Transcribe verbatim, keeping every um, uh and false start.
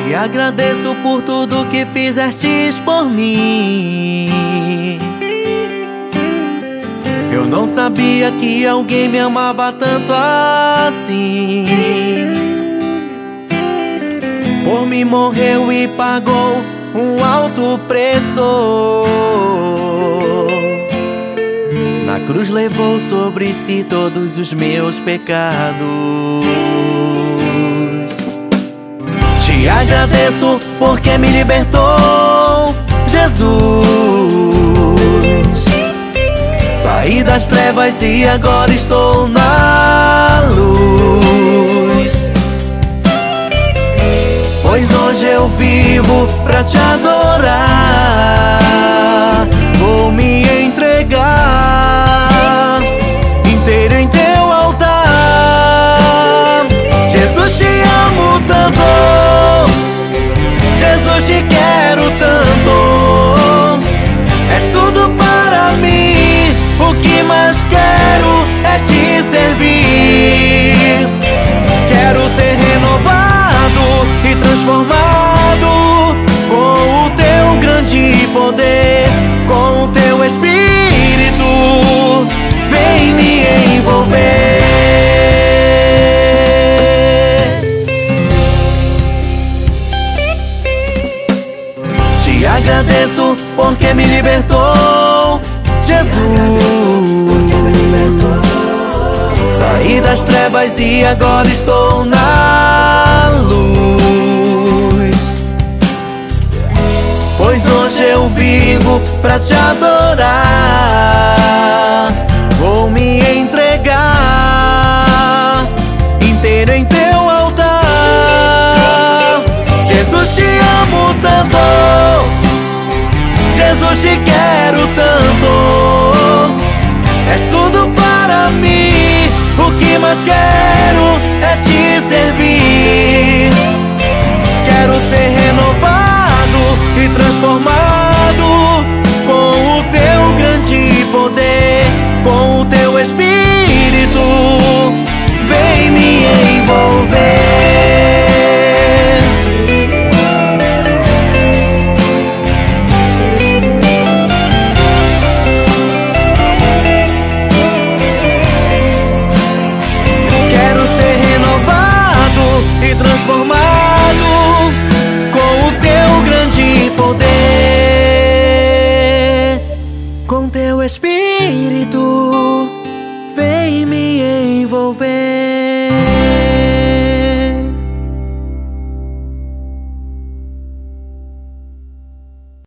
Te agradeço por tudo que fizestes por mim. Eu não sabia que alguém me amava tanto assim. Por mim morreu e pagou um alto preço. Na cruz levou sobre si todos os meus pecados. Te agradeço porque me libertou, Jesus. Saí das trevas e agora estou na luz. Pois hoje eu vivo pra te adorar. Vou me entregar inteiro em teu altar. Jesus, te amo tanto, Jesus, te quero tanto. És tudo para mim, o que mais quero é te servir. Quero ser renovado e transformado com o teu grande poder, com o teu Espírito, vem me envolver. Te agradeço porque me libertou, Jesus. Saí das trevas e agora estou na luz. Pois hoje eu vivo pra te adorar. Vou me entregar inteiro em teu altar. Jesus, te amo tanto, Jesus, te quero tanto. És tudo para mim, o que mais quero é te servir.